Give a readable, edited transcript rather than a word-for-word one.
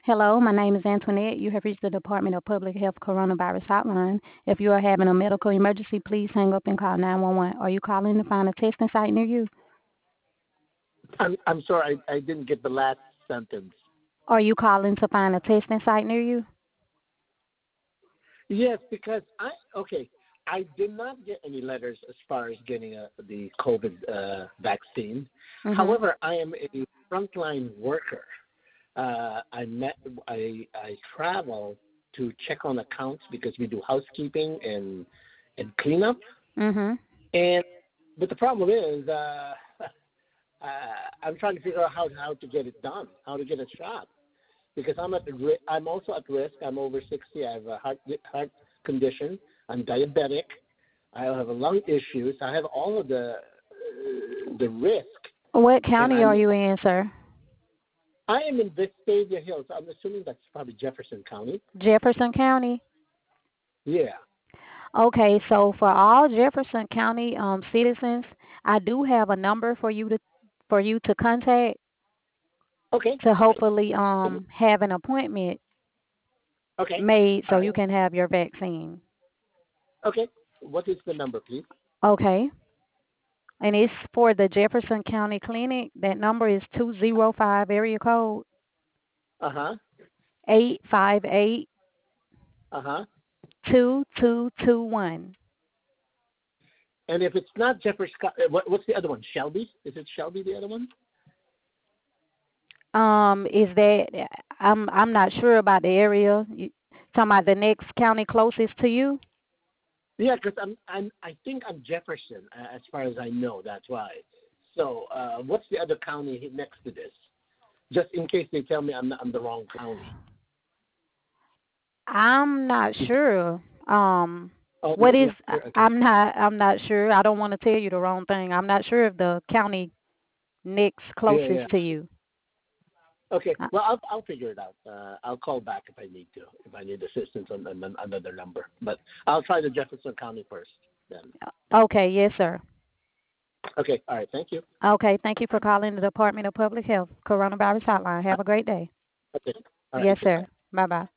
Hello, my name is Antoinette. You have reached the Department of Public Health Coronavirus Hotline. If you are having a medical emergency, please hang up and call 911. Are you calling to find a testing site near you? I'm sorry, I didn't get the last sentence. Are you calling to find a testing site near you? Yes, because I did not get any letters as far as getting the COVID vaccine. Mhm. However, I am a frontline worker. I met I travel to check on accounts because we do housekeeping and cleanup. Mhm. And but the problem is, I'm trying to figure out how to get it done, how to get a shot. Because I'm also at risk. I'm over 60. I have a heart condition. I'm diabetic. I have a lung issues. I have all of the risk, What and county are you in, sir? I am in Vestavia Hills. I'm assuming that's probably Jefferson County. Jefferson County. Yeah. Okay, so for all Jefferson County citizens, I do have a number for you to contact Okay. to All right. hopefully have an appointment Okay. made All so right. you can have your vaccine. Okay. What is the number, please? Okay. And it's for the Jefferson County Clinic. That number is 205 area code Uh huh. 858 Uh huh. 2221. And if it's not Jefferson, what's the other one? Shelby? Is it Shelby? The other one? Is that I'm not sure about the area. You talking about the next county closest to you? Yeah, because I think I'm Jefferson, as far as I know. That's why. So, what's the other county next to this? Just in case they tell me I'm the wrong county. I'm not sure. Oh, What is okay. I'm not sure. I don't want to tell you the wrong thing. I'm not sure if the county next Yeah, closest yeah. to you. Okay. Uh, Well, I'll figure it out. I'll call back if I need to. If I need assistance on another number, but I'll try the Jefferson County first. Then. Okay, yes, sir. Okay. All right. Thank you. Okay, thank you for calling the Department of Public Health Coronavirus Hotline. Uh, Have a great day. Okay. All right. You Yes, too. Bye. sir. Bye bye.